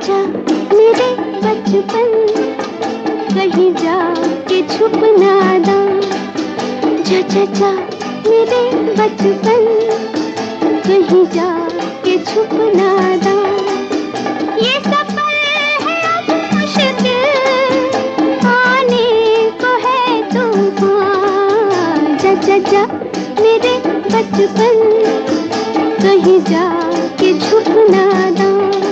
जा मेरे बचपन, कहीं जा के छुप ना दा। जा मेरे बचपन, कहीं जा के छुप ना दा। ये सफर है अब मुश्किल, आने को है तूफान। जा मेरे बचपन, कहीं जा के छुप ना दा।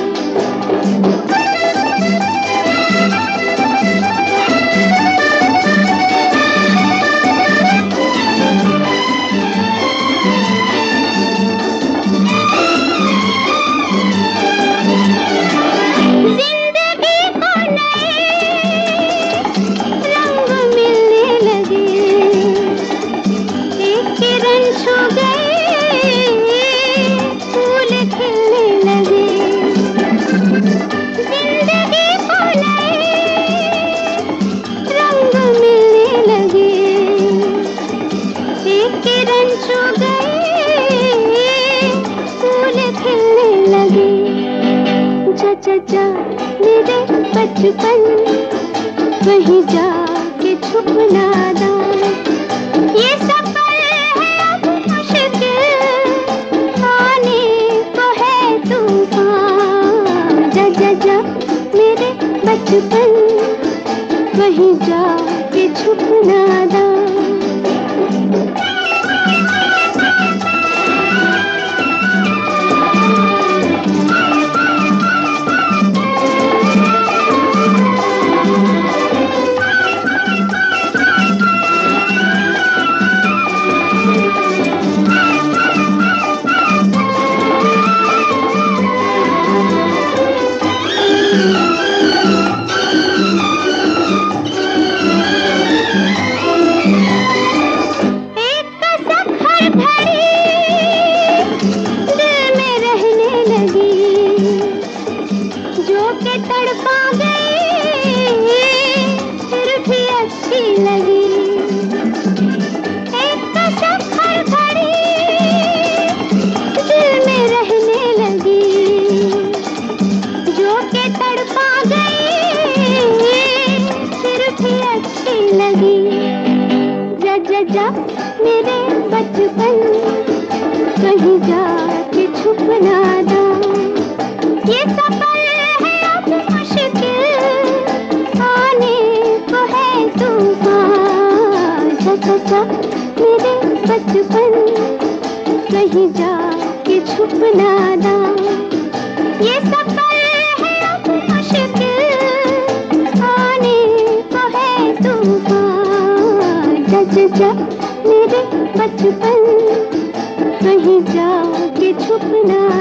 जा मेरे बचपन, कहीं जा के छुप ना दा। ये सफर है अब मुश्किल, आने को है तूफान। जा मेरे बचपन, कहीं जा के छुप ना दा। तड़पा गई फिर भी अच्छी लगी, एक कसम हर घड़ी दिल में रहने लगी। जो के तड़पा गई फिर भी अच्छी लगी। जा मेरे बचपन, कहीं जा के छुप ना दा। ये सफर जा मेरे बचपन, कहीं जा के छुप ना दा। ये सफर है अब मुश्किल, आने को है तूफान। जा मेरे बचपन, कहीं जा के छुप ना